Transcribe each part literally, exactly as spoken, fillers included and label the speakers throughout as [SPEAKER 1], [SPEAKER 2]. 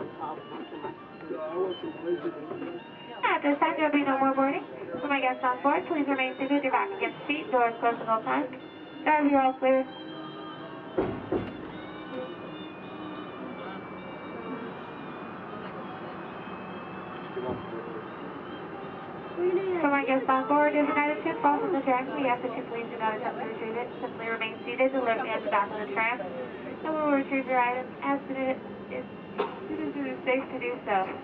[SPEAKER 1] At this time, there will be no more boarding. For my guests on board, please remain seated with your back against the seat. Doors closed at all times. Driver, you're all clear. For my guests on board, if an attitude falls from the track, we ask that you please do not attempt to retrieve it. Simply remain seated deliberately at the back of the tram, and we will retrieve your items as soon as it is, as it is safe to do so.
[SPEAKER 2] I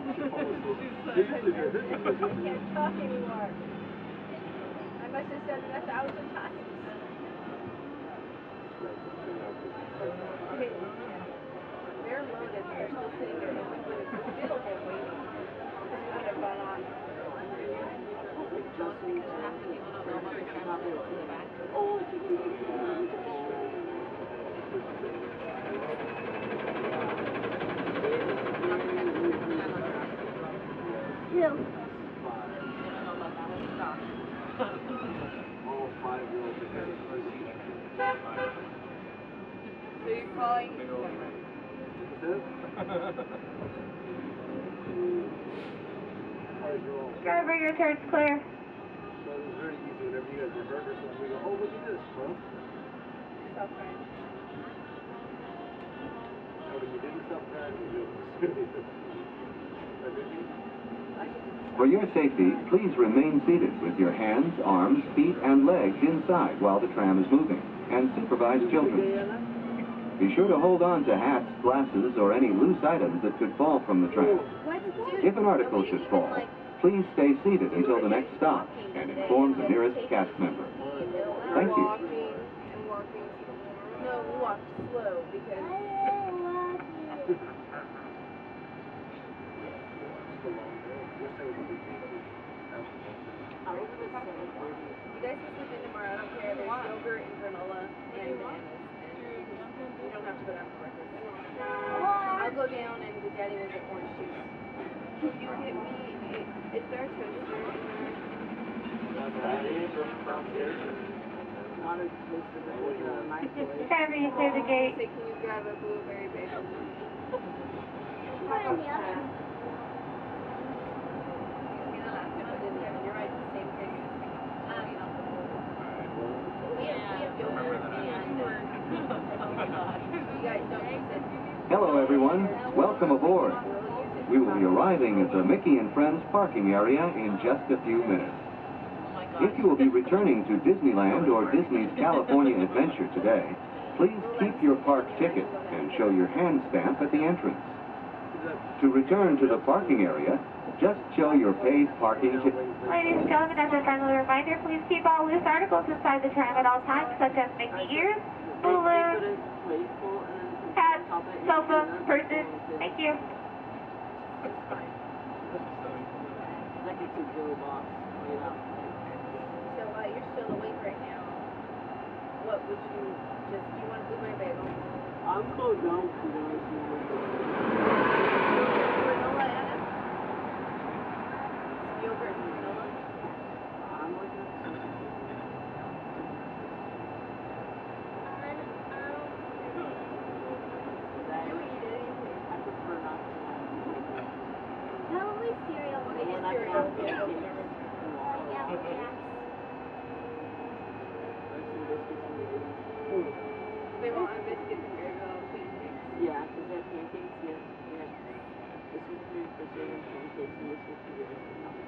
[SPEAKER 2] can't talk anymore. I must have said it a thousand times. They're loaded, they're still sitting there, and we would have still been waiting. Because we would have gone on.
[SPEAKER 3] Two.
[SPEAKER 2] So you're calling?
[SPEAKER 1] Driver, your turn's clear.
[SPEAKER 4] So it was very easy whenever you guys were hurt or something. We go, oh, look at this, huh?
[SPEAKER 2] Self-crying.
[SPEAKER 4] And when you didn't stop crying, you did.
[SPEAKER 5] For your safety, please remain seated with your hands, arms, feet, and legs inside while the tram is moving, and supervise children. Be sure to hold on to hats, glasses, or any loose items that could fall from the tram. If an article should fall, please stay seated until the next stop and inform the nearest cast member. Thank you.
[SPEAKER 2] Walking and walking. No, we walked slow because. You guys can sleep in tomorrow. I don't care. There's yogurt and granola and bananas. And you don't have to go down for breakfast. I'll go down and the daddy will get orange juice. Can you get me? Is there a toaster in there?
[SPEAKER 1] Driver, you clear the gate.
[SPEAKER 2] Say, can you grab a blueberry bagel? You're right, the same thing. Um, we have, we have yogurt and, oh my God, you guys don't use it.
[SPEAKER 5] Hello, everyone. Welcome aboard. We will be arriving at the Mickey and Friends parking area in just a few minutes. If you will be returning to Disneyland or Disney's California Adventure today, please keep your park ticket and show your hand stamp at the entrance. To return to the parking area, just show your paid parking ticket.
[SPEAKER 1] Ladies and gentlemen, as a friendly reminder, please keep all loose articles inside the tram at all times, such as Mickey ears, balloons, hats, cell phones, purses. Thank you.
[SPEAKER 2] So uh, you're still awake right now. What would you just, do you want a blueberry bagel?
[SPEAKER 4] I'm cool down to the
[SPEAKER 2] Granola, Anna? Yogurt and granola?
[SPEAKER 4] I'm like that.
[SPEAKER 2] You eat anything.
[SPEAKER 4] I prefer not to.
[SPEAKER 3] Probably cereal.
[SPEAKER 2] Okay, get cereal. Yeah, okay. They won't have biscuits and gravy, they'll have pancakes.
[SPEAKER 6] Yeah, because they have pancakes, yeah. yeah. This was food for cereal and pancakes, and this was for yours.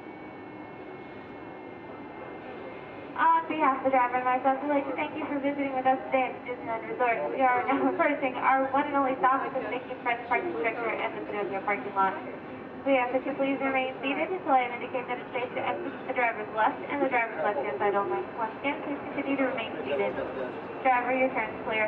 [SPEAKER 1] On behalf of the driver and myself, we'd like to thank you for visiting with us today at the Disneyland Resort. We are now approaching our one and only stop at the Mickey and Friends parking structure and the Pinocchio parking lot. We ask that you please remain seated until I indicate that it's safe to exit the driver's left and the driver's left hand side only. Once again, please continue to remain seated. Driver, your turn's clear.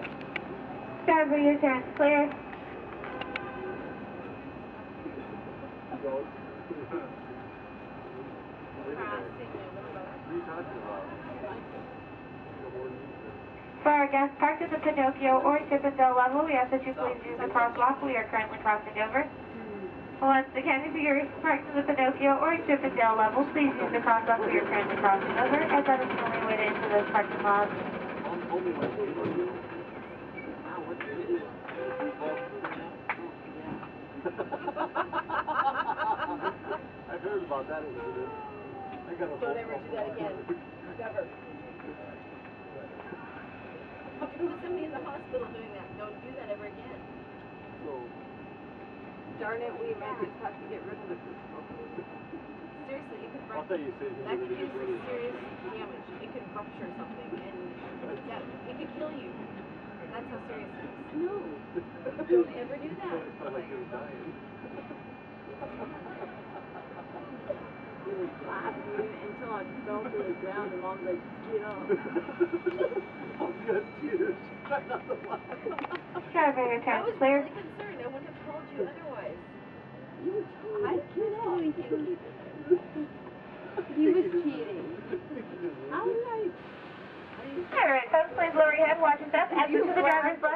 [SPEAKER 1] Driver, your turn's clear.
[SPEAKER 4] goes.
[SPEAKER 2] Crossing it, what about?
[SPEAKER 4] What are you talking about?
[SPEAKER 1] For our guests parked at the Pinocchio or Chippendale level, we ask that you please use the crosswalk we are currently crossing over. Once again, if you're parked at the Pinocchio or Chippendale level, please use the crosswalk we are currently crossing over, as that is the only way to enter those parking lots.
[SPEAKER 4] I've heard about that incident. I got a
[SPEAKER 2] Don't ever do that again. Never. There was somebody in the hospital doing that. Don't do that ever again.
[SPEAKER 4] So,
[SPEAKER 2] Darn it, we might just have to get rid of the physical. Seriously, it could
[SPEAKER 4] I
[SPEAKER 2] rupture.
[SPEAKER 4] thought you said
[SPEAKER 2] That could
[SPEAKER 4] you
[SPEAKER 2] do some serious damage. It could rupture something, and that it could kill you. That's how serious it is.
[SPEAKER 6] No.
[SPEAKER 2] Don't ever do that.
[SPEAKER 4] I felt like you were dying.
[SPEAKER 6] He was laughing until I fell to the ground and Mom's like, get up.
[SPEAKER 4] I've got tears. Try not to laugh.
[SPEAKER 1] Driver, your
[SPEAKER 2] I
[SPEAKER 1] turn
[SPEAKER 2] was
[SPEAKER 1] cleared.
[SPEAKER 2] really concerned. I wouldn't have told you otherwise.
[SPEAKER 6] You were totally
[SPEAKER 2] I can't
[SPEAKER 6] kidding. He was cheating. How did I?
[SPEAKER 1] Alright, folks, please lower your head, watch your step, exit to the driver's left.